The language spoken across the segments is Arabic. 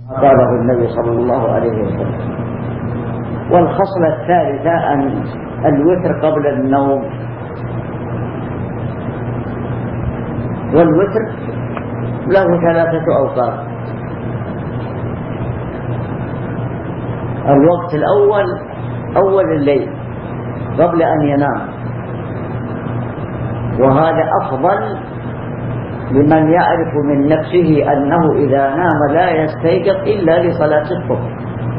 قاله النبي صلى الله عليه وسلم. والخصلة الثالثة أن الوتر قبل النوم. والوتر له 3 أوقات. الوقت الأول أول الليل قبل أن ينام، وهذا أفضل لمن يعرف من نفسه أنه إذا نام لا يستيقظ إلا لصلاة الصبح.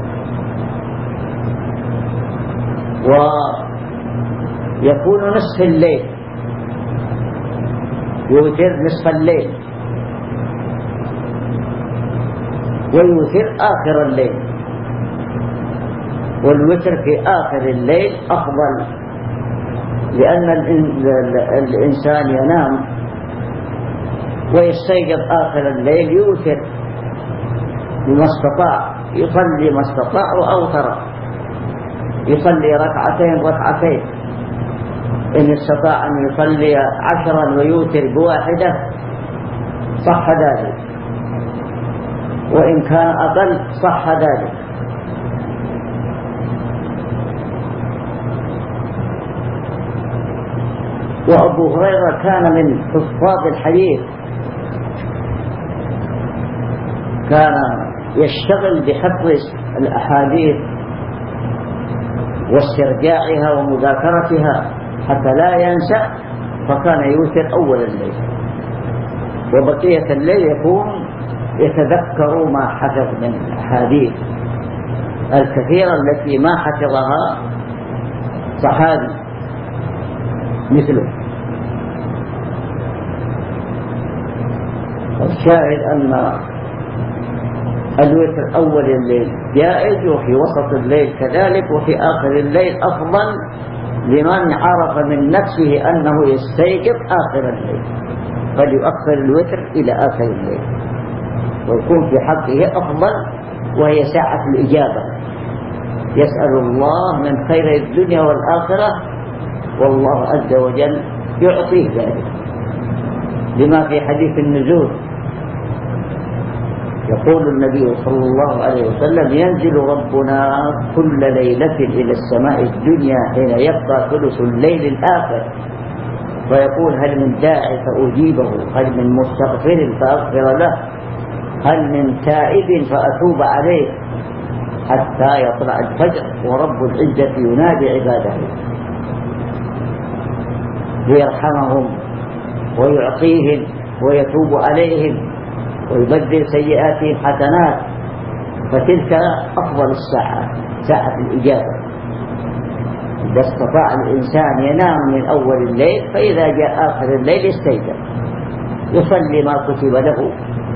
ويكون نصف الليل، يوتر نصف الليل، ويوتر آخر الليل. والوتر في آخر الليل أفضل، لأن الإنسان ينام ويستيقظ آخر الليل يوتر بما استطاع، يصلي ما استطاع وأوتر، يصلي ركعتين إن استطاع أن يصلي 10 ويوتر ب1 صح ذلك، وإن كان أقل صح ذلك. وأبو هريرة كان من حفاظ الحديث، كان يشتغل بحفظ الأحاديث واسترجاعها ومذاكرتها حتى لا ينسى، فكان يوتر أول الليل، وبقية الليل يكون يتذكر ما حفظ من الأحاديث الكثيرة التي ما حفظها صحابي مثله. الشاهد أن الوتر أول الليل جائز، وفي وسط الليل كذلك، وفي آخر الليل أفضل لمن عرف من نفسه أنه يستيقظ آخر الليل، فليؤخر الوتر إلى آخر الليل ويكون في حقه أفضل، وهي ساعة الإجابة. يسأل الله من خير الدنيا والآخرة، والله عز وجل يعطيه ذلك، لما في حديث النزول يقول النبي صلى الله عليه وسلم: ينزل ربنا كل ليلة إلى السماء الدنيا حين يبقى ثلث الليل الآخر، فيقول: هل من داع فأجيبه، هل من مستغفر فأغفر له، هل من تائب فأتوب عليه، حتى يطلع الفجر ورب العزة ينادي عباده ليرحمهم ويعطيهم ويتوب عليهم ويبدل سيئاتهم حسنات. فتلك أفضل الساعة، ساعة الإجابة. إذا استطاع الإنسان ينام من أول الليل، فإذا جاء آخر الليل يستيقظ يصلي ما كتب له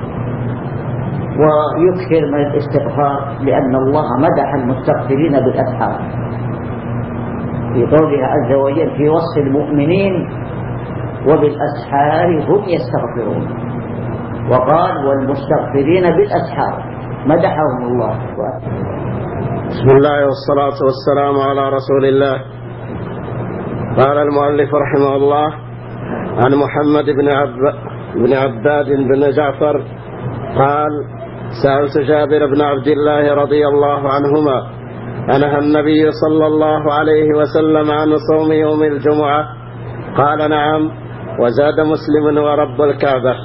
ويكثر من الاستغفار، لأن الله مدح المستغفرين بالأسحار في قوله عز وجل في وصف المؤمنين: وبالأسحار هم يستغفرون، وقال: والمستغفرين بالأسحار، مدحهم الله. بسم الله والصلاة والسلام على رسول الله. قال المؤلف رحمه الله: عن محمد بن عباد بن جعفر قال: سألت جابر بن عبد الله رضي الله عنهما: أنهى النبي صلى الله عليه وسلم عن صوم يوم الجمعة؟ قال: نعم. وزاد مسلم: ورب الكعبة.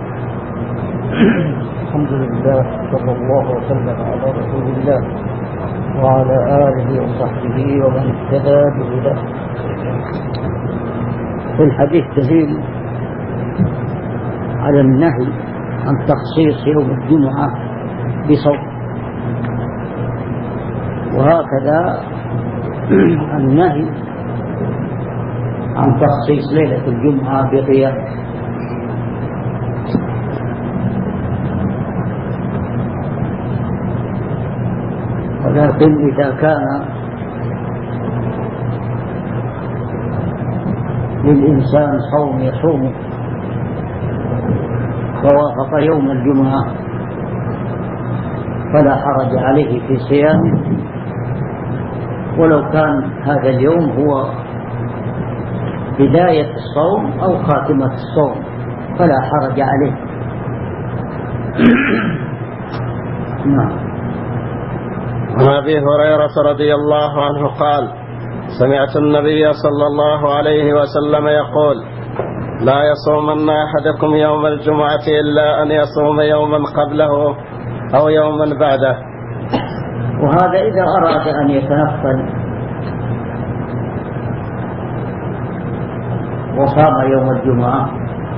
الحمد لله، صلى الله وسلم على رسول الله وعلى آله وصحبه ومن اهتدى بهداه. في الحديث دليل على النهي عن تخصيص يوم الجمعة بصوم، وهكذا النهي عن تخصيص ليلة الجمعة بقيام. ولكن إذا كان للإنسان صوم يصومه فوافق يوم الجمعة فلا حرج عليه في صيامه، ولو كان هذا اليوم هو بداية الصوم أو خاتمة الصوم فلا حرج عليه، عن أبي هريرة رضي الله عنه قال: سمعت النبي صلى الله عليه وسلم يقول: لا يصومن أحدكم يوم الجمعة إلا أن يصوم يوما قبله أو يوما بعده. وهذا إذا أراد أن يتنفل وصام يوم الجمعة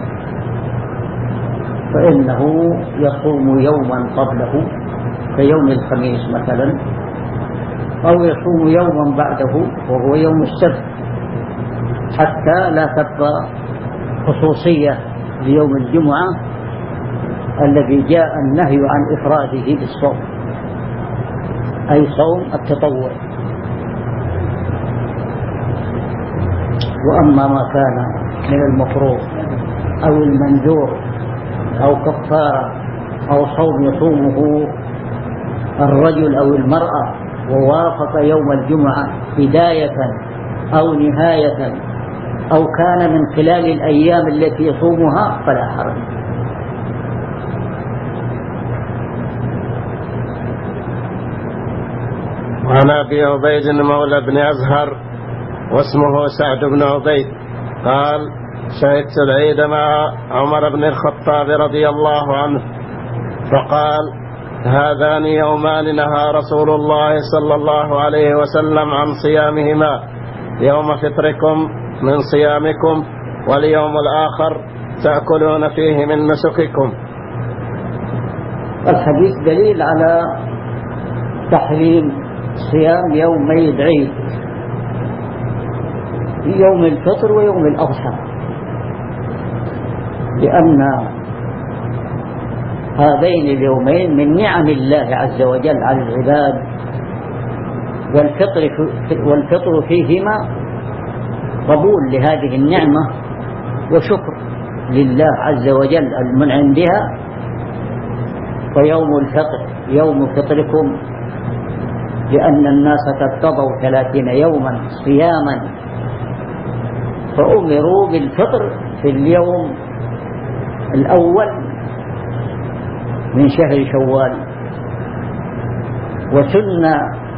فإنه يصوم يوما قبله كيوم الخميس مثلا، أو يصوم يوما بعده وهو يوم السبت، حتى لا تبقى خصوصية ليوم الجمعة الذي جاء النهي عن إفراده بالصوم، أي صوم التطوع. وأما ما كان من المفروض أو المنذور أو كفارة أو صوم يصومه الرجل أو المرأة ووافق يوم الجمعة بداية أو نهاية أو كان من خلال الأيام التي يصومها فلا حرج. وعن أبي عبيد مولى بن أزهر واسمه سعد بن عبيد قال: شهدت العيد مع عمر بن الخطاب رضي الله عنه فقال: هذان يومان نهى رسول الله صلى الله عليه وسلم عن صيامهما، يوم فطركم من صيامكم، واليوم الآخر تأكلون فيه من نسككم. الحديث دليل على تحريم صيام يومي العيد، يوم الفطر ويوم الأضحى، لأن هذين اليومين من نعم الله عز وجل على العباد، والفطر فيهما قبول لهذه النعمة وشكر لله عز وجل المنعم بها. ويوم الفطر يوم فطركم، لأن الناس قد قضوا 30 يوما صياما فأمروا بالفطر في اليوم الأول من شهر شوال. وسن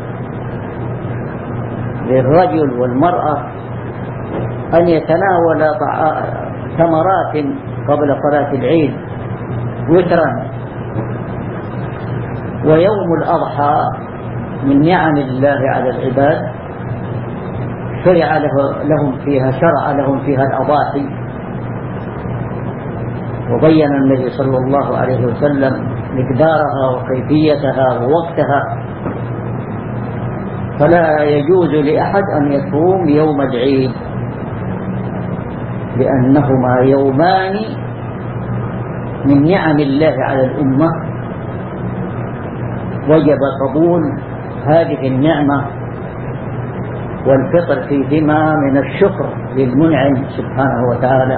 للرجل والمرأة أن يتناول ثمرات قبل صلاة العيد وترا. ويوم الأضحى من نعم الله على العباد، شرع لهم فيها الأضاحي، وبين النبي صلى الله عليه وسلم مقدارها وكيفيتها ووقتها. فلا يجوز لأحد أن يصوم يوم العيد، لأنهما يومان من نعم الله على الأمة، وجب قبول هذه النعمة والفطر فيهما من الشكر للمنعم سبحانه وتعالى.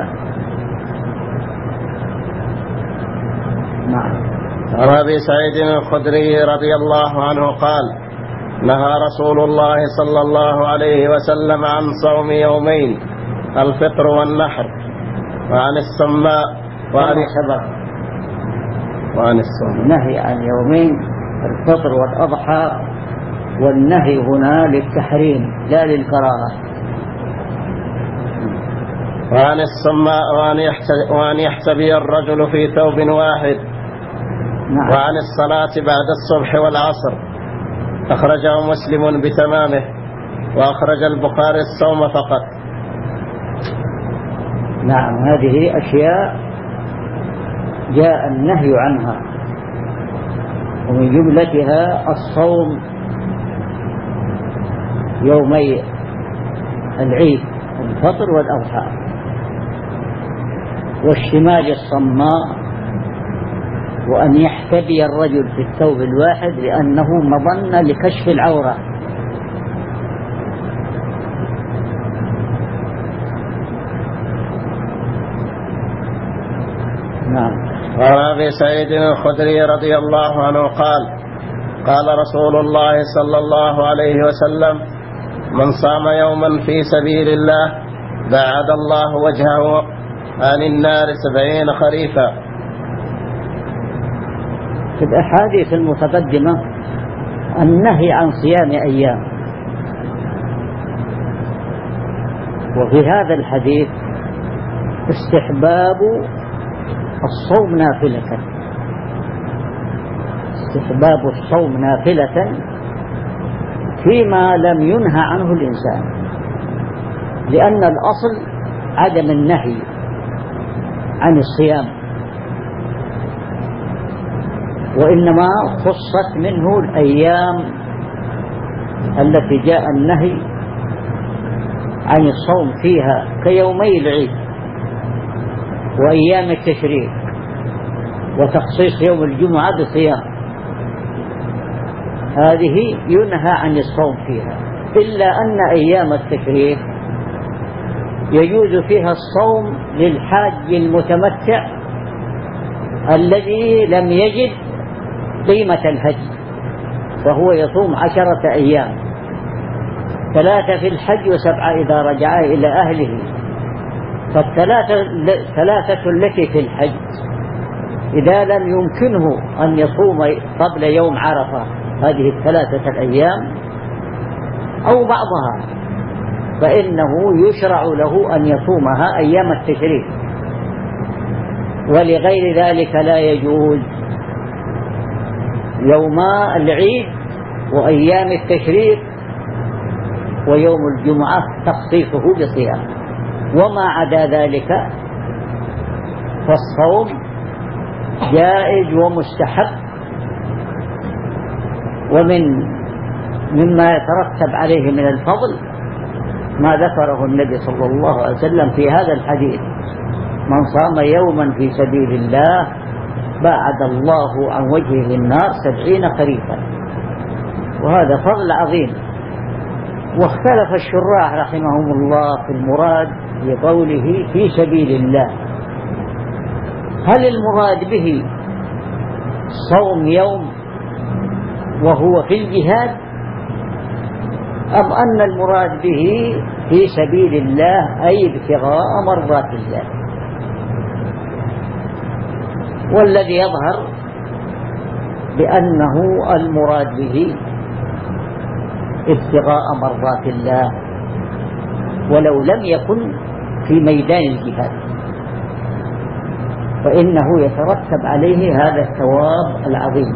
نعم. عن أبي سعيد الخدري رضي الله عنه قال: نهى رسول الله صلى الله عليه وسلم عن صوم يومين، الفطر والنحر، وعن السماء وعن الصوم. نهي عن يومين الفطر والأضحى، والنهي هنا للتحريم لا للكراهة. وعن السماء وأن يحتبي الرجل في ثوب واحد. نعم. وعن الصلاة بعد الصبح والعصر، أخرجه مسلم بتمامه، وأخرج البخاري الصوم فقط. نعم، هذه أشياء جاء النهي عنها، ومن جملتها الصوم يومي العيد الفطر والأضحى، والشماج الصماء، وأن يحتبي الرجل في الثوب الواحد لأنه مظنة لكشف العورة. نعم. وعن أبي سعيد الخدري رضي الله عنه قال: قال رسول الله صلى الله عليه وسلم: من صام يوما في سبيل الله بعد الله وجهه عن النار 70 خريفا. في الأحاديث المتقدمة النهي عن صيام أيام، وفي هذا الحديث استحباب الصوم نافلة، استحباب الصوم نافلة فيما لم ينهى عنه الإنسان، لأن الأصل عدم النهي عن الصيام، وإنما خصت منه الأيام التي جاء النهي عن الصوم فيها كيومي العيد وأيام التشريق، وتخصيص يوم الجمعة بصيام، هذه ينهى عن الصوم فيها، إلا أن أيام التشريق يجوز فيها الصوم للحاج المتمتع الذي لم يجد قيمة الحج، وهو يصوم 10 أيام، 3 في الحج و7 إذا رجع إلى أهله. فالثلاثة التي في الحج إذا لم يمكنه أن يصوم قبل يوم عرفة هذه 3 الأيام أو بعضها، فإنه يشرع له أن يصومها أيام التشريق، ولغير ذلك لا يجوز يوما العيد وأيام التشريق ويوم الجمعة تخصيصه بصيام، وما عدا ذلك فالصوم جائز ومستحب، مما يترتب عليه من الفضل ما ذكره النبي صلى الله عليه وسلم في هذا الحديث: من صام يوما في سبيل الله باعد الله عن وجهه النار 70 خريفا، وهذا فضل عظيم. واختلف الشراح رحمهم الله في المراد بقوله في سبيل الله، هل المراد به صوم يوم وهو في الجهاد، أم أن المراد به في سبيل الله أي ابتغاء مرضات الله؟ والذي يظهر بأنه المراد به ابتغاء مرضات الله، ولو لم يكن في ميدان الجهاد، فإنه يترتب عليه هذا الثواب العظيم: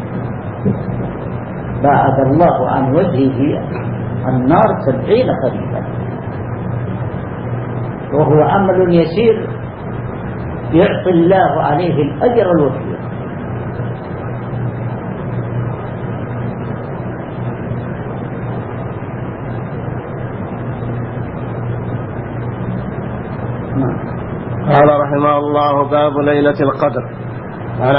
باعد الله عن وجهه النار 70 خريفا، وهو عمل يسير يعطي الله عليه الأجر الوفير. قال رحمه الله: باب ليلة القدر. عن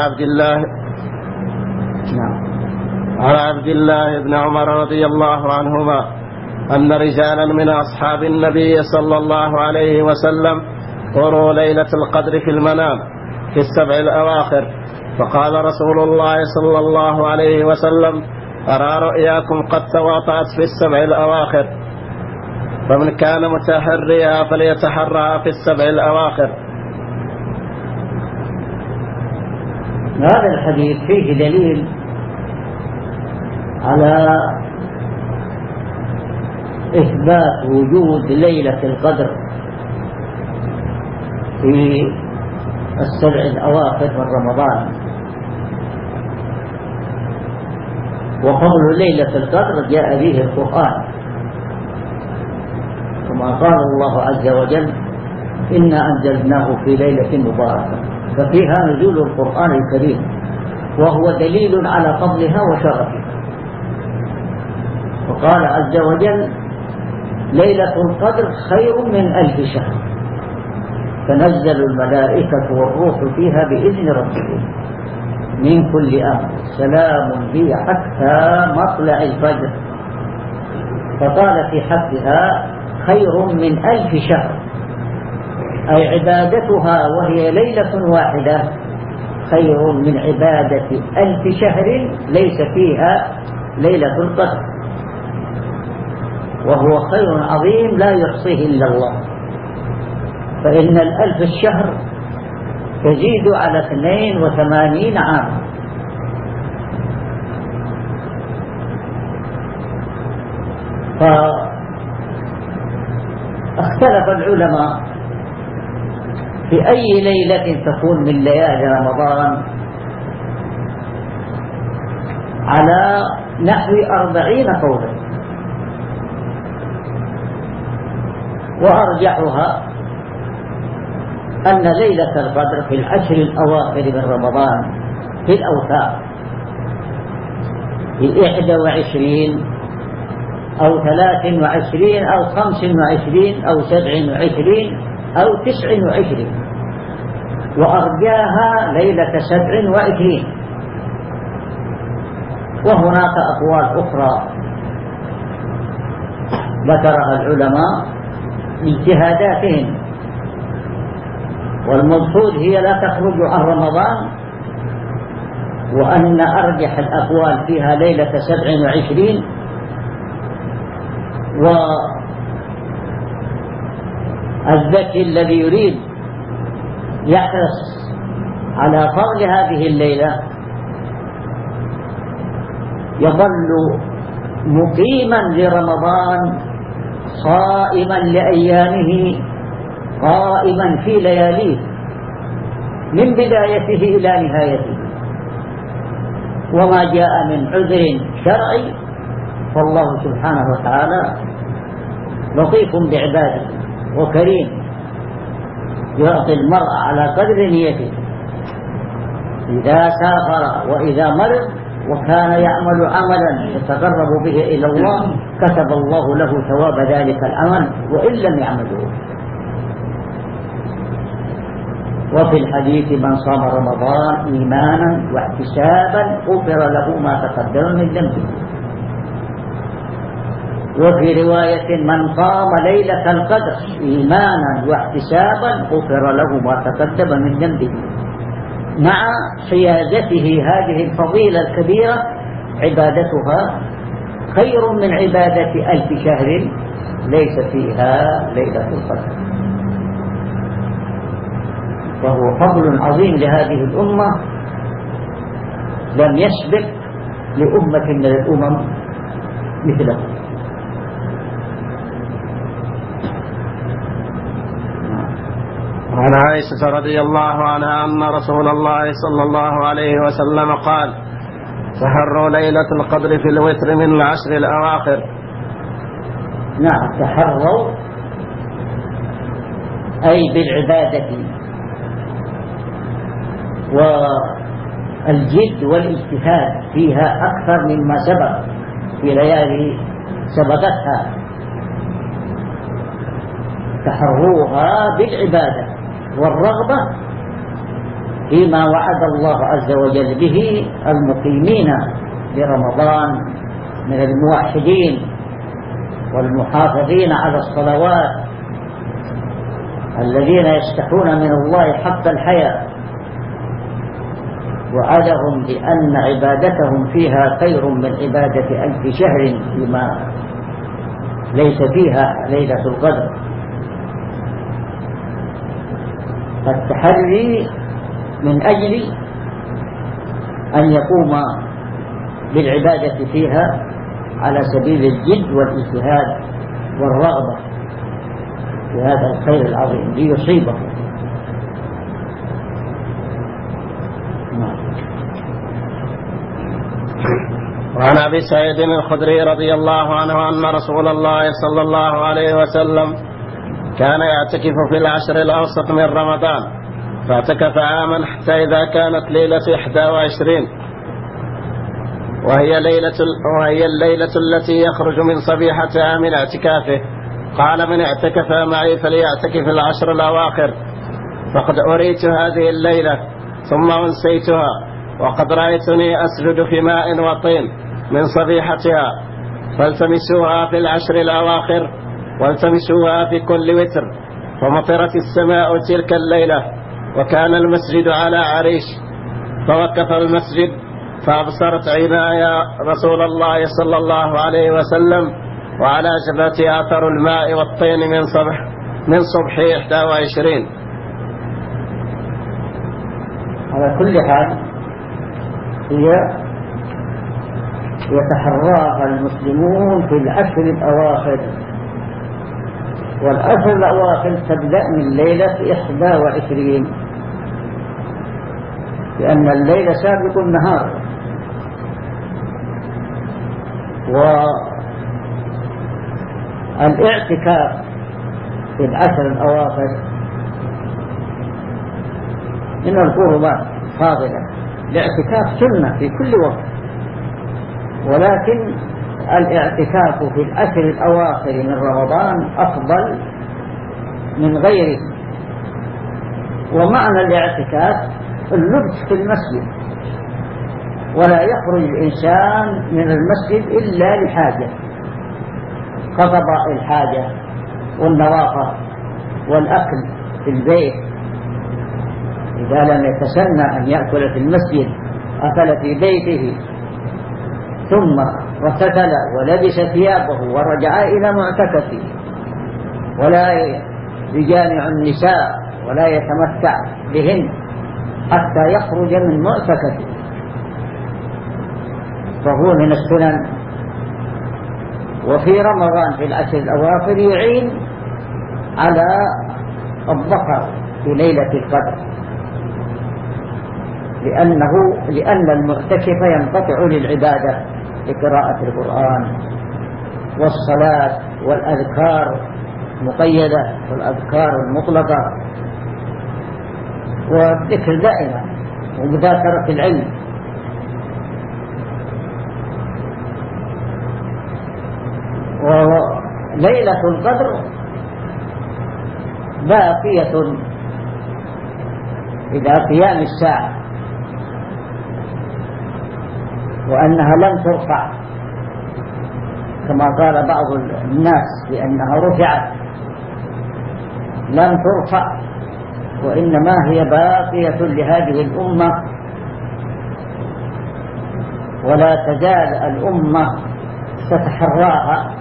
عبد الله بن عمر رضي الله عنهما أن رجالا من أصحاب النبي صلى الله عليه وسلم قروا ليلة القدر في المنام في 7 الأواخر، فقال رسول الله صلى الله عليه وسلم: أرى رؤياكم قد تواطأت في 7 الأواخر، فمن كان متحريها فليتحرها في 7 الأواخر. هذا الحديث فيه دليل على إثبات وجود ليلة القدر في 7 الأواخر من رمضان، وقول ليلة القدر جاء به القرآن، كما قال الله عز وجل: إنا أنزلناه في ليلة مباركة، ففيها نزول القرآن الكريم، وهو دليل على فضلها وشرفها. وقال عز وجل: ليلة القدر خير من 1000 شهر، تنزل الملائكة والروح فيها بإذن ربهم من كل أمر، سلام هي حتى مطلع الفجر. فقال في حقها خير من 1000 شهر، أي عبادتها وهي ليلة واحدة خير من عبادة 1000 شهر ليس فيها ليلة القدر، وهو خير عظيم لا يحصيه إلا الله. فإن 1000 الشهر تزيد على 82 عاما، فاختلف العلماء في أي ليلة تكون من ليالي رمضان على نحو 40 قولا، وأرجحها أن ليلة القدر في العشر الأواخر من رمضان في الأوثاق في 21 أو 23 أو 25 أو 27 أو 29، وأرجاها ليلة 27، وهناك أقوال أخرى ذكرها العلماء باجتهاداتهم، والمقصود هي لا تخرج عن رمضان، وأن أرجح الأقوال فيها ليلة 27. والذكي الذي يريد يحرص على فضل هذه الليلة يظل مقيما لرمضان، صائما لأيامه، قائما في لياليه من بدايته إلى نهايته، وما جاء من عذر شرعي فالله سبحانه وتعالى لطيف بعباده وكريم، يعطي المرء على قدر نيته إذا سافر وإذا مرض وكان يعمل عملا يتقرب به إلى الله كتب الله له ثواب ذلك العمل وإن لم يعمله. وفي الحديث من صام رمضان إيمانا واحتسابا غفر له ما تقدم من ذنبه. وفي رواية من قام ليلة القدر إيمانا واحتسابا غفر له ما تقدم من ذنبه، مع حيازته هذه الفضيلة الكبيرة عبادتها خير من عبادة 1000 شهر ليس فيها ليلة القدر. وهو فضل عظيم لهذه الأمة لم يسبق لأمة من الأمم مثله. وعن عائشة رضي الله عنها أن رسول الله صلى الله عليه وسلم قال: تحروا ليلة القدر في الوتر من العشر الأواخر. نعم، تحروا أي بالعبادة والجد والاجتهاد فيها أكثر مما سبق في ليالي سبقتها. تحروها بالعبادة والرغبة فيما وعد الله عز وجل به المقيمين لرمضان من الموحدين والمحافظين على الصلوات الذين يستحون من الله حق الحياة، وعدهم بأن عبادتهم فيها خير من عبادة 1000 شهر فيما ليس فيها ليلة القدر. فالتحري من أجل أن يقوم بالعبادة فيها على سبيل الجد والاجتهاد والرغبة في هذا الخير العظيم ليصيبه. وعن أبي سعيد الخدري رضي الله عنه أن رسول الله صلى الله عليه وسلم كان يعتكف في العشر الأوسط من رمضان، فاعتكف عاما حتى إذا كانت ليلة 21 وهي الليلة التي يخرج من صبيحتها من اعتكافه، قال: من اعتكف معي فليعتكف العشر الأواخر، فقد أريت هذه الليلة ثم أنسيتها، وقد رأيتني أسجد في ماء وطين من صبيحتها، فالتمسوها في العشر الأواخر والتمسوها في كل وتر. فمطرت السماء تلك الليلة وكان المسجد على عريش، فوقف المسجد فأبصرت عيناي رسول الله صلى الله عليه وسلم وعلى جبهته أثر الماء والطين من صبح 21. على كل حال هي يتحراها المسلمون في العشر الأواخر، والعشر الأواخر تبدأ من ليلة 21، لأن الليل سابق النهار. والاعتكاف في العشر الأواخر من القربات فاضلة. الاعتكاف سنة في كل وقت، ولكن الاعتكاف في العشر الأواخر من رمضان أفضل من غيره. ومعنى الاعتكاف اللبس في المسجد، ولا يخرج الإنسان من المسجد إلا لحاجة كقضاء الحاجة والنظافة والأكل في البيت. إذا لم يتسنى أن يأكل في المسجد أكل في بيته، ثم اغتسل ولبس ثيابه ورجع إلى معتكفه، ولا يجامع النساء ولا يتمتع بهن حتى يخرج من معتكفه، فهو من السنن. وفي رمضان في العشر الأواخر يعين على الظفر في ليلة القدر، لأن المعتكف ينقطع للعبادة بقراءة القرآن والصلاة والأذكار المقيدة والأذكار المطلقة والذكر دائما ومذاكرة العلم. وليلة القدر باقية إلى قيام الساعة، وأنها لم ترفع كما قال بعض الناس بأنها رفعت. لم ترفع، وإنما هي باقية لهذه الأمة، ولا تزال الأمة تتحراها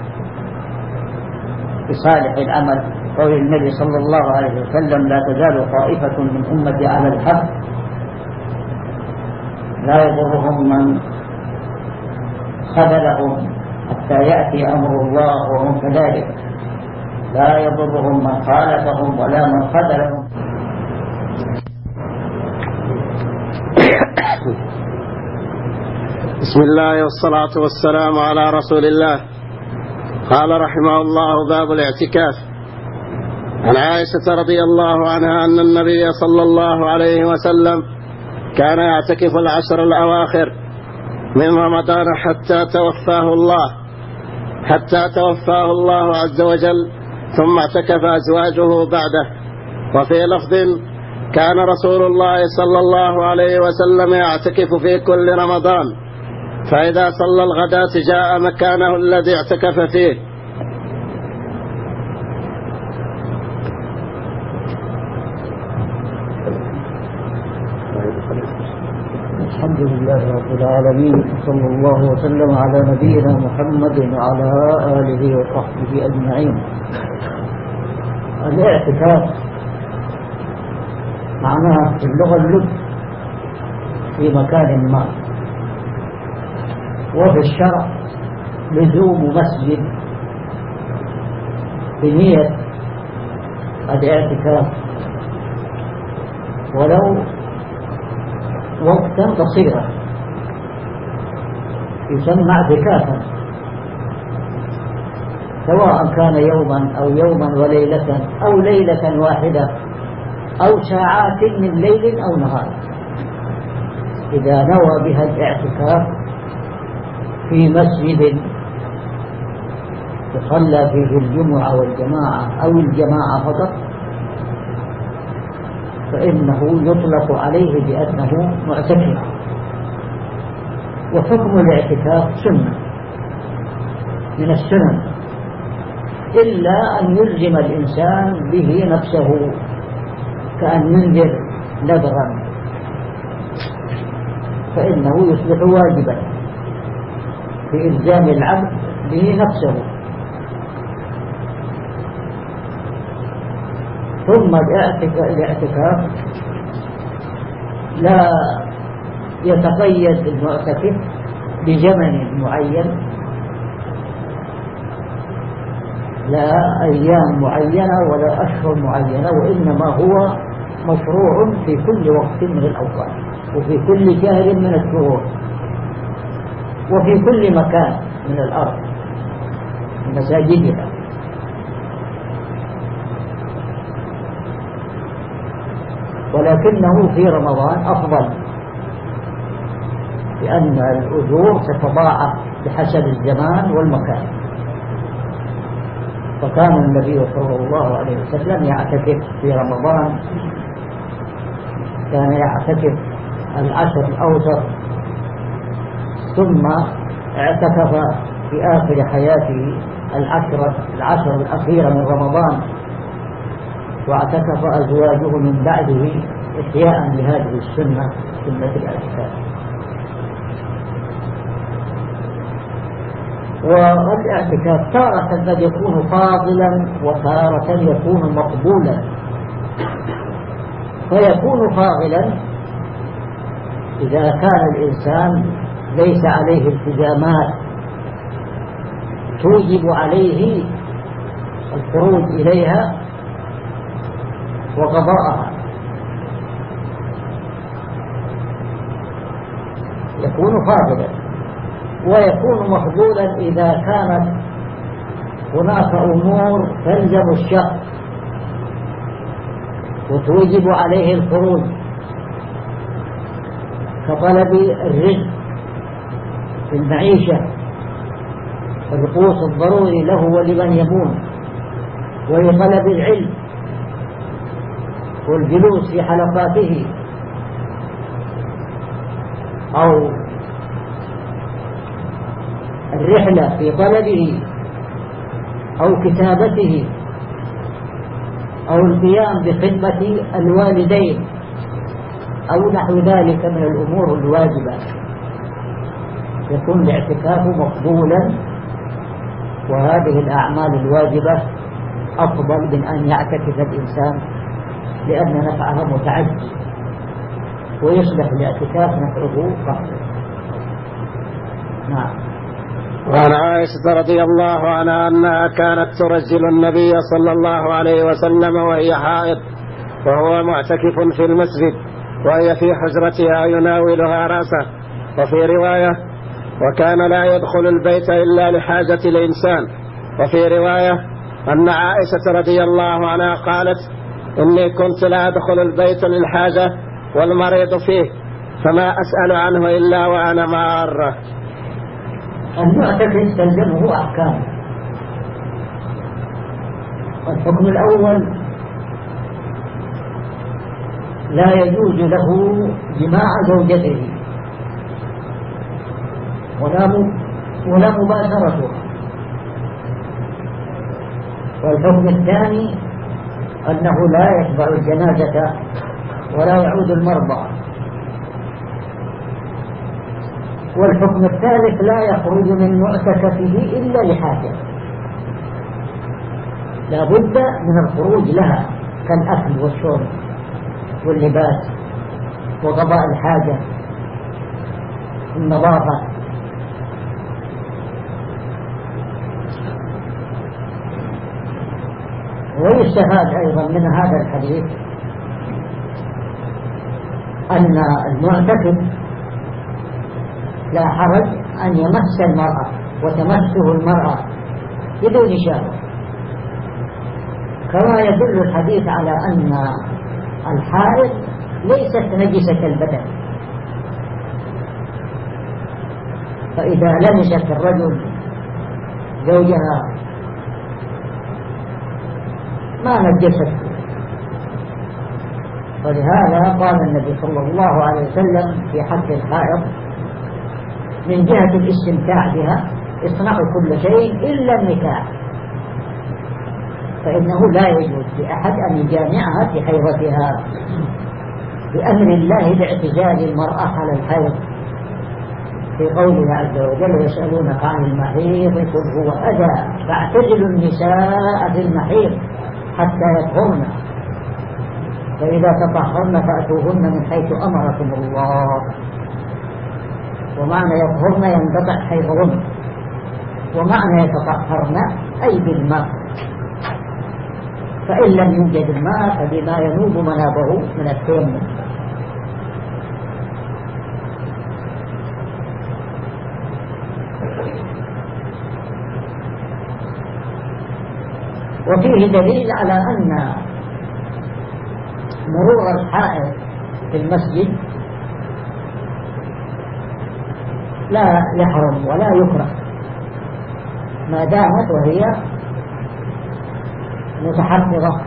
بصالح العمل. قول النبي صلى الله عليه وسلم: لا تزال طائفة من أمتي على الحق لا يضرهم من خذلهم حتى يأتي أمر الله وهم كذلك، لا يضرهم من خالفهم ولا من خذلهم. بسم الله والصلاة والسلام على رسول الله. قال رحمه الله: باب الاعتكاف. عن عائشة رضي الله عنها أن النبي صلى الله عليه وسلم كان يعتكف العشر الأواخر من رمضان حتى توفاه الله عز وجل، ثم اعتكف أزواجه بعده. وفي لفظ: كان رسول الله صلى الله عليه وسلم يعتكف في كل رمضان، فإذا صلى الغداة جاء مكانه الذي اعتكف فيه. الحمد لله رب العالمين، صلى الله وسلم على نبينا محمد وعلى آله وصحبه أجمعين. الاعتكاف معناها في اللغة اللبس في مكان ما، وفي الشرع لزوم مسجد بنية الاعتكاف ولو وقتا قصيرا يسمى اعتكافا، سواء كان يوما أو يوما وليلة أو ليلة واحدة أو ساعات من ليل أو نهار. إذا نوى بها الاعتكاف في مسجد تصلى فيه الجمعة والجماعة أو الجماعة فقط، فإنه يطلق عليه بأنه معتكف. وحكم الاعتكاف سنة من السنن، إلا أن يلزم الإنسان به نفسه، كأن ينذر نذرا فإنه يصبح واجبا في إلزام العبد به نفسه. ثم الاعتكاف لا يتقيد المعتكف بزمن معين، لا أيام معينة ولا أشهر معينة، وإنما هو مشروع في كل وقت من الأوقات، وفي كل شهر من الشهور، وفي كل مكان من الأرض مساجدها. ولكنه في رمضان أفضل، لأن الأجور تتضاعف بحسب الزمان والمكان. فكان النبي صلى الله عليه وسلم يعتكف في رمضان، كان يعتكف العشر الأوسط، ثم اعتكف في آخر حياته العشر الأخيرة من رمضان، واعتكف أزواجه من بعده إحياء لهذه السنة، سنة الاعتكاف. والاعتكاف تارة قد يكون فاضلا وتارة يكون مقبولا. فيكون فاضلا إذا كان الإنسان ليس عليه التزامات توجب عليه الخروج إليها وقضاءها، يكون فاضلا. ويكون مفضولا إذا كانت هناك أمور تلزم الشخص وتوجب عليه الخروج، كطلب الرزق في المعيشة والقوت الضروري له ولمن يمون، ولطلب العلم والجلوس في حلقاته، أو الرحلة في طلبه، أو كتابته، أو القيام بخدمة الوالدين، أو نحو ذلك من الأمور الواجبة، يكون الاعتكاف مقبولا. وهذه الأعمال الواجبة أفضل من أن يعتكف الإنسان، لأن نفعها متعدد، ويصبح الاعتكاف نفعه قصير. نعم. وعن عائشة رضي الله عنها أنها كانت ترجل النبي صلى الله عليه وسلم وهي حائض وهو معتكف في المسجد، وهي في حجرتها يناولها رأسه. وفي رواية: وكان لا يدخل البيت إلا لحاجة الإنسان. وفي رواية أن عائشة رضي الله عنها قالت: إني كنت لا أدخل البيت للحاجة والمريض فيه، فما أسأل عنه إلا وأنا مارة. المعتكف تلزمه أحكام. الحكم الأول: لا يجوز له جماع زوجته ولا مباشرتها. والحكم الثاني أنه لا يتبع الجنازة ولا يعود المرضى. والحكم الثالث: لا يخرج من معتكفه إلا لحاجة، لا بد من الخروج لها، كالأكل والشرب واللباس وقضاء الحاجة والنظافة. ويستفاد أيضا من هذا الحديث أن المعتكف لا حرج أن يمس المرأة وتمسه المرأة بدون شهوة، كما يدل الحديث على أن الحائض ليست نجسة البدن، فإذا لمست الرجل زوجها ما نجسته. ولهذا قال النبي صلى الله عليه وسلم في حق الحائض من جهة الاستمتاع بها: اصنعوا كل شيء إلا النكاح، فإنه لا يجوز لأحد أن يجامعها في حيضتها، بأمر الله باعتزال المرأة على الحيض، في قوله عز وجل: يسألونك عن المحيض قل هو أذى فاعتزلوا النساء في المحيض حتى يطهرن، فإذا تطهرن فأتوهن من حيث أمركم الله. ومعنى يطهرن ينقطع حيضهن، ومعنى يتطهرن أي بالماء، فإن لم يوجد الماء فبما ينوب منابه من التيمم. وفيه دليل على أن مرور الحائض في المسجد لا يحرم ولا يكره ما دامت وهي متحفظة،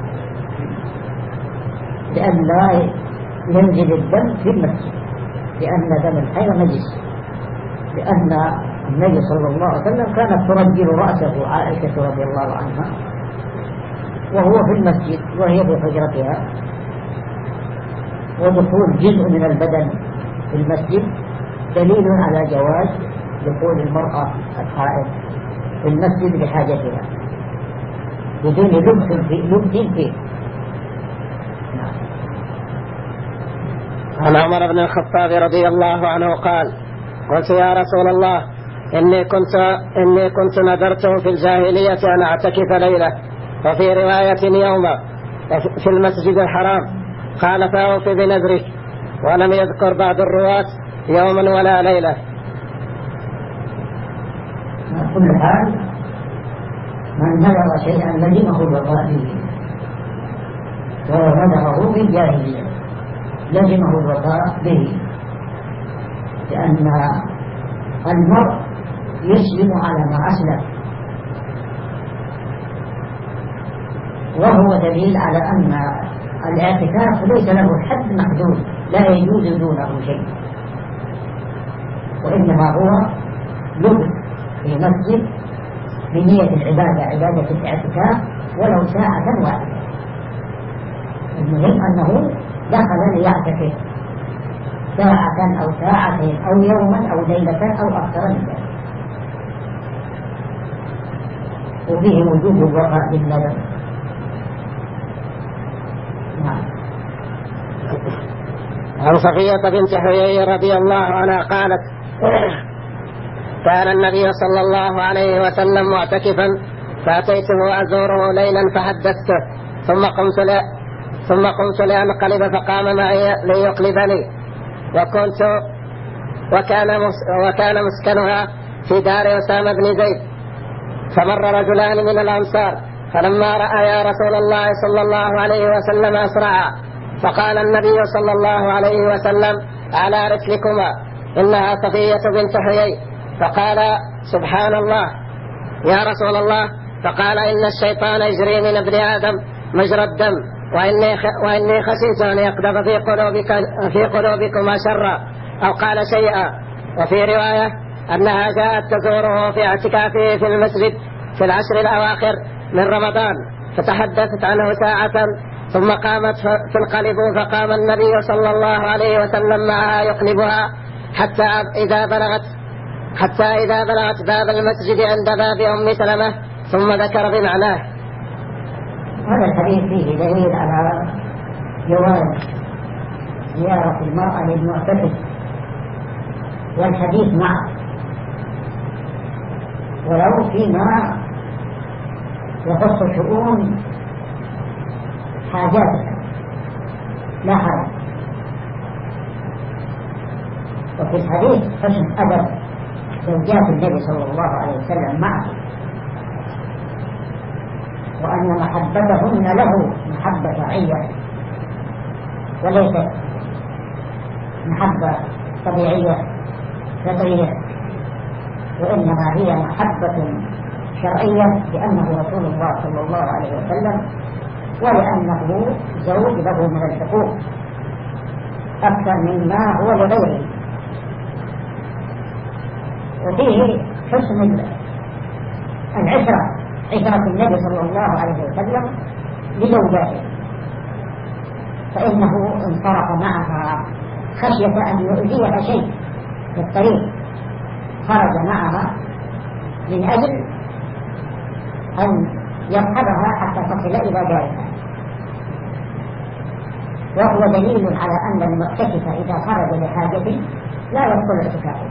لأن لا ينزل الدم في المسجد، لأن دم الحيض نجس، لأن النبي صلى الله عليه وسلم كانت ترجل رأسه عائشة رضي الله عنها وهو في المسجد وهي في حجرتها، ودخول جزء من البدن في المسجد دليل على جواز دخول المرأة الحائض في المسجد لحاجتها بدون لبس فيه. عن عمر بن الخطاب رضي الله عنه قال: قلت يا رسول الله إني كنت نذرت في الجاهلية أن أعتكف ليلة، وفي رواية يوما في المسجد الحرام. قال: فأوف بنذرك. ولم يذكر بعض الرواة يوما ولا ليلة. كل حال من نذر شيئا لزمه الوفاء به، ولو نذره بالجاهلية لزمه الوفاء به، لأن المرء يسلم على ما أسلم، وهو دليل على أن الاعتكاف ليس له حد محدود لا يجوز دونه شيء، وإنما هو لبث في مسجد بنية العبادة، عبادة الاعتكاف ولو ساعة واحدة. المهم أنه دخل ليعتكف ساعة أو ساعتين أو يوما أو ليلة أو أكثر من ذلك، وفيه وجوب الوفاء بالنذر. عن صفية بنت حيي رضي الله عنها قالت: كان النبي صلى الله عليه وسلم معتكفا، فأتيته أزوره ليلا فحدثته، ثم قمت لأنقلب فقام معي ليقلبني، وكان مسكنها في دار أسامة بن زيد. فمر رجلان من الأنصار، فلما رأى رسول الله صلى الله عليه وسلم أسرعا، فقال النبي صلى الله عليه وسلم: على رسلكما، إنها صفية بنت حيي. فقال: سبحان الله يا رسول الله. فقال: إن الشيطان يجري من ابن آدم مجرى الدم، وإني خشيت أن يقذف في قلوبكما شرا، أو قال شيئا. وفي رواية أنها جاءت تزوره في اعتكافه في المسجد في العشر الأواخر من رمضان، فتحدثت عنه ساعة، ثم قامت تنقلب، فقام النبي صلى الله عليه وسلم معها يقلبها حتى إذا بلغت باب المسجد عند باب أم سلمة، ثم ذكر بمعناه. هذا الحديث فيه دليل على جواز زيارة المرأة للمعتكف والحديث معه، ولو فيما يخص شؤون حاجاتها لا حرج. وفي الحديث حسن أدب زوجات النبي صلى الله عليه وسلم معه، وأن محبتهن له محبة عية وليست محبة طبيعية فطرية، وإنما هي محبة شرعية، لأنه رسول الله صلى الله عليه وسلم، ولأنه زوج له من الحقوق أكثر مما هو لغيره. وفيه حسن العشرة، عشرة النبي صلى الله عليه وسلم لزوجاته، فإنه انصرف معها خشية أن يؤذيها شيء في الطريق، خرج معها من أجل أن يصحبها حتى تصل إلى دارها. وهو دليل على أن المعتكف إذا خرج لحاجته لا يدخل اعتكافه،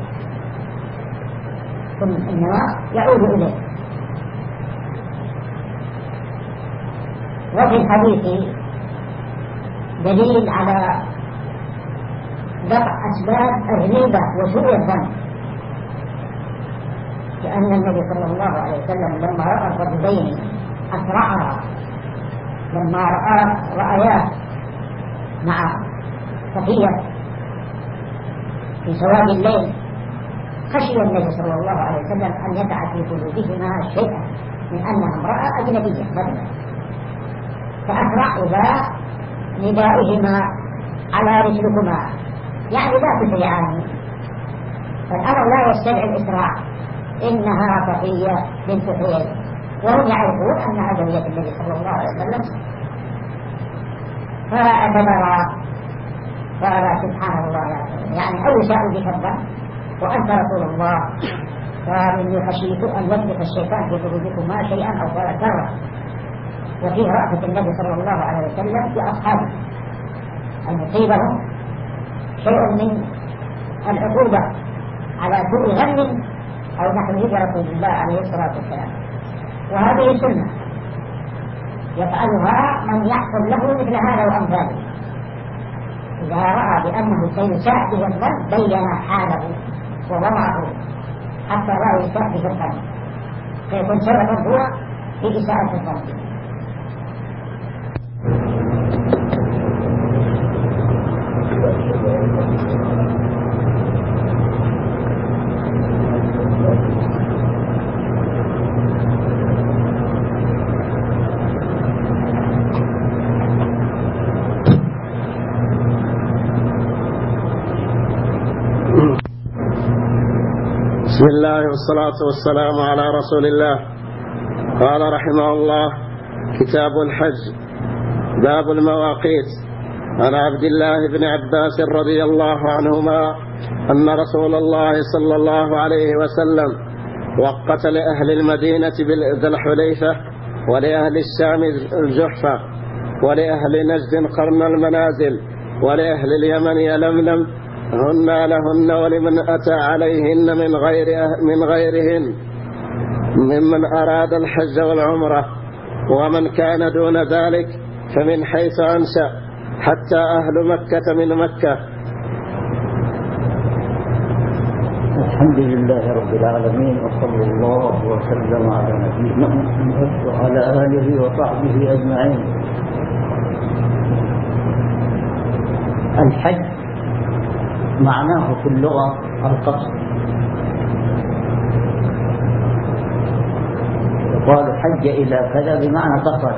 ثم إنما يعود إليه. وفي الحديث دليل على دفع أسباب الريبة وسوء الظن، لأن النبي صلى الله عليه وسلم لما رأى الرجلين أسرعا، لما رأياه مع صفية في سواد الليل، خشي النبي صلى الله عليه وسلم أن يدع في قلوبهما شيئا من أنها امرأة أجنبية بدلا، فأسرع إلى ندائهما على رسلكما، يعني لا تسرعان. فالأمر لا يستدعي الإسراع، إنها صفية بنت حيي، وهم يعرفون أنها زوجة النبي صلى الله عليه وسلم. فاعتبر قال سبحان الله، يعني أو شاءوا بكذا وأنت رسول الله، فمن خشيت أن يسبق الشيطان في قلوبكما شيئا أو قال كرة. وفيه رأفة النبي صلى الله عليه وسلم في أصحابه أن يصيبهم شيء من العقوبة على سوء ظن أو نحو رسول الله عليه الصلاة والسلام. وهذه سنة يفعلها من يحصل له مثل هذا وأمثاله، إذا رأى بأنه سيساء به الظن بين حاله ووضعه حتى لا يساء به الظن، فيكون سببا هو في إساءة الظن. بسم الله والصلاة والسلام على رسول الله. قال رحمه الله: كتاب الحج، باب المواقيت. عن عبد الله بن عباس رضي الله عنهما أن رسول الله صلى الله عليه وسلم وقت لأهل المدينة ذي الحليفة، ولأهل الشام الجحفة، ولأهل نجد قرن المنازل، ولأهل اليمن يلملم، هن لهن ولمن أتى عليهن من غيرهن ممن أراد الحج والعمرة، ومن كان دون ذلك فمن حيث أنشأ، حتى أهل مكة من مكة. الحمد لله رب العالمين، وصلى الله وسلم على نبينا محمد وعلى آله وصحبه أجمعين. الحج معناه في اللغة القصد، يقال حج إلى كذا بمعنى قصد.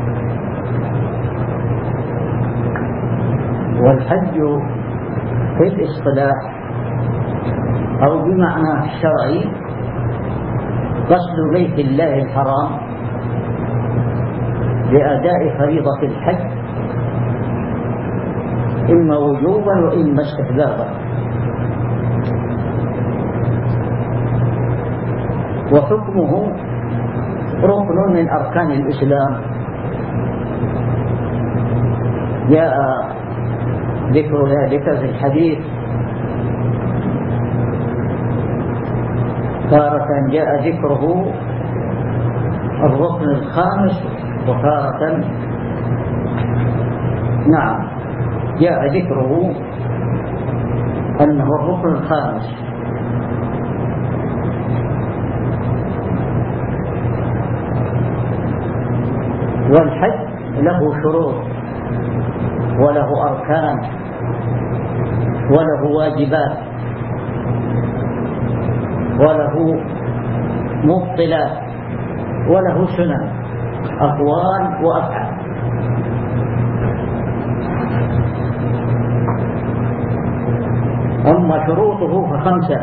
والحج في الاصطلاح أو بمعنى الشرعي قصد بيت الله الحرام لأداء فريضة الحج، إما وجوبا وإما استحبابا. وحكمه ركن من أركان الإسلام، جاء ذكر ذلك في الحديث، تارة جاء ذكره الركن الخامس، وتارة جاء ذكره أنه الركن الخامس. والحج له شروط وله أركان وله واجبات وله مبطلات وله سنن، أقوال وأفعال. أما شروطه فخمسة.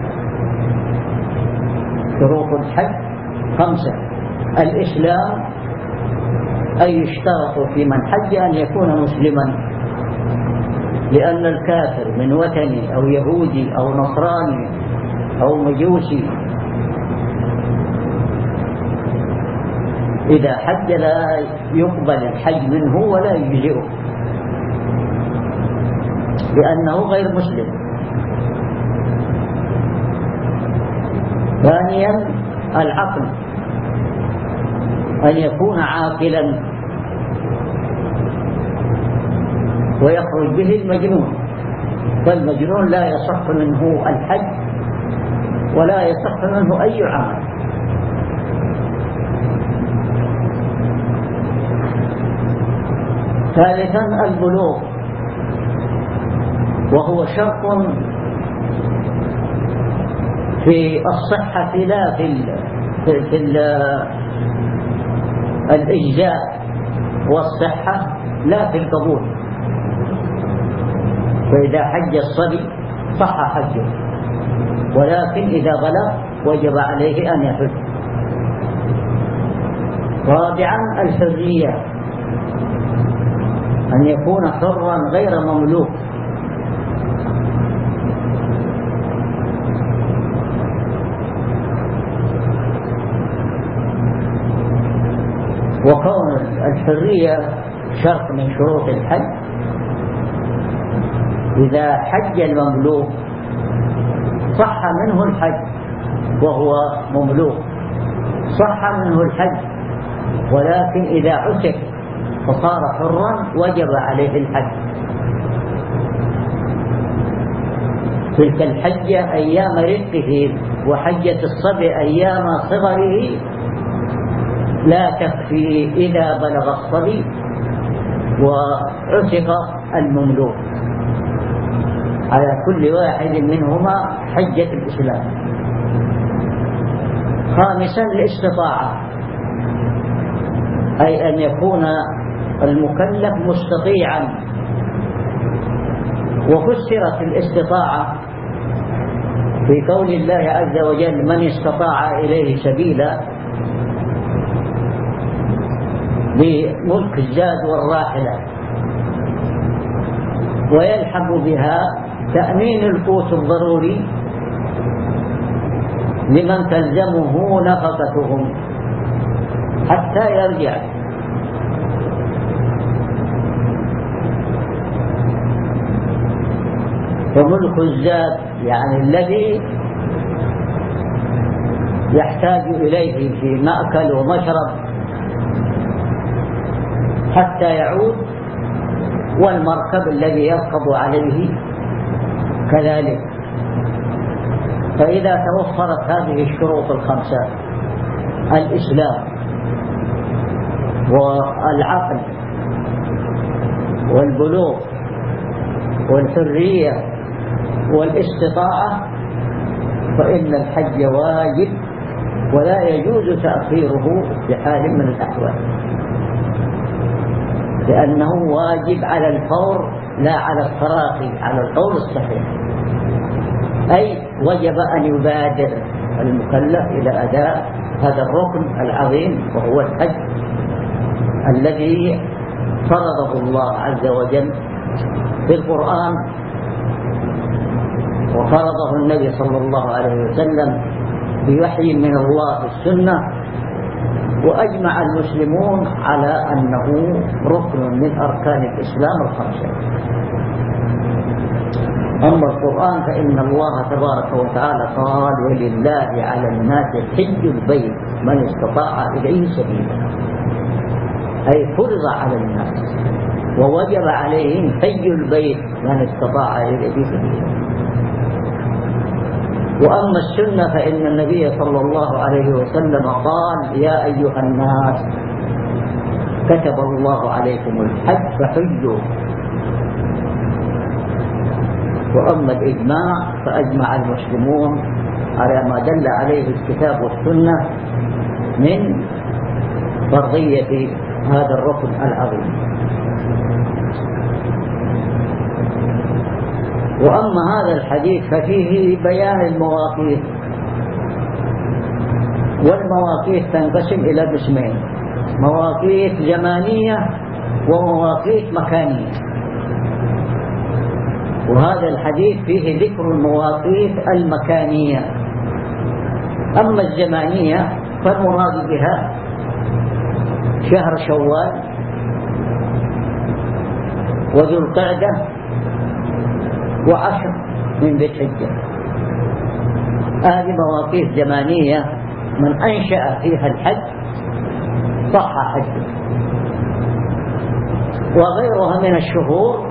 شروط الحج خمسة: الإسلام، أي يشترط في من حج أن يكون مسلما، لأن الكافر من وثني أو يهودي أو نصراني أو مجوسي إذا حج لا يقبل الحج منه ولا يجزئه، لأنه غير مسلم. ثانيا العقل، أن يكون عاقلا ويخرج به المجنون، فالمجنون لا يصح منه الحج ولا يصح منه أي عمل. ثالثا البلوغ، وهو شرط في الصحة لا في الإجزاء، والصحة لا في القبول. فإذا حج الصبي صح حجه، ولكن إذا بلغ وجب عليه أن يحج. رابعا الحرية، أن يكون حرا غير مملوك. وكون الحرية شرط من شروط الحج. إذا حج المملوك صح منه الحج وهو مملوك، صح منه الحج، ولكن إذا عتق فصار حرا وجب عليه الحج. تلك الحجة أيام رقه، وحجة الصبي أيام صغره لا تكفي إذا بلغ الصبي وعتق المملوك. على كل واحد منهما حجة الإسلام. خامسا الاستطاعة، أي أن يكون المكلف مستطيعا. وفسرت الاستطاعة في قول الله عز وجل: من استطاع إليه سبيلا، بملك الزاد والراحلة، ويلحق بها تأمين القوت الضروري لمن تلزمه نفقتهم حتى يرجع. وملك الزاد يعني الذي يحتاج إليه في مأكل ومشرب حتى يعود، والمركب الذي يركب عليه كذلك. فإذا توفرت هذه الشروط الخمسة: الإسلام والعقل والبلوغ والحرية والاستطاعة، فإن الحج واجب ولا يجوز تأخيره بحال من الأحوال، لأنه واجب على الفور لا على التراخي، على القول الصحيح. أي وجب أن يبادر المكلف إلى أداء هذا الركن العظيم، وهو الحج الذي فرضه الله عز وجل في القرآن، وفرضه النبي صلى الله عليه وسلم بوحي من الله في السنة، وأجمع المسلمون على أنه ركن من أركان الإسلام الخمسة. أما القرآن فإن الله تبارك وتعالى قال: ولله على الناس حج البيت من استطاع إليه سبيلا، أي فرض على الناس ووجب عليهم حج البيت من استطاع إليه سبيلا. وأما السنة فإن النبي صلى الله عليه وسلم قال: يا أيها الناس كتب الله عليكم الحج فحجوا. وأما الإجماع فأجمع المسلمون على ما دل عليه الكتاب والسنة من فرضية هذا الركن العظيم. وأما هذا الحديث ففيه بيان المواقيت، والمواقيت تنقسم إلى قسمين: مواقيت زمانية ومواقيت مكانية. وهذا الحديث فيه ذكر المواقيت المكانية. أما الزمانية فالمراد بها شهر شوال وذو القعدة وعشر من ذي الحجة. هذه مواقيت زمانية من أنشأ فيها الحج صح حجه. وغيرها من الشهور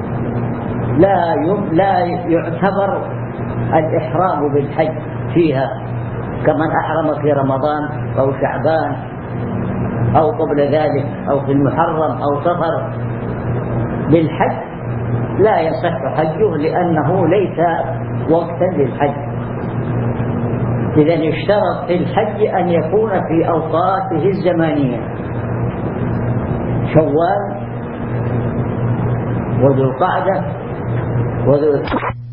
لا يعتبر الإحرام بالحج فيها، كمن أحرم في رمضان أو شعبان أو قبل ذلك أو في المحرم أو صفر بالحج لا يصح حجه لأنه ليس وقتا للحج. إذن يشترط في الحج أن يكون في أوقاته الزمانية، شوال وذو القعدة وذو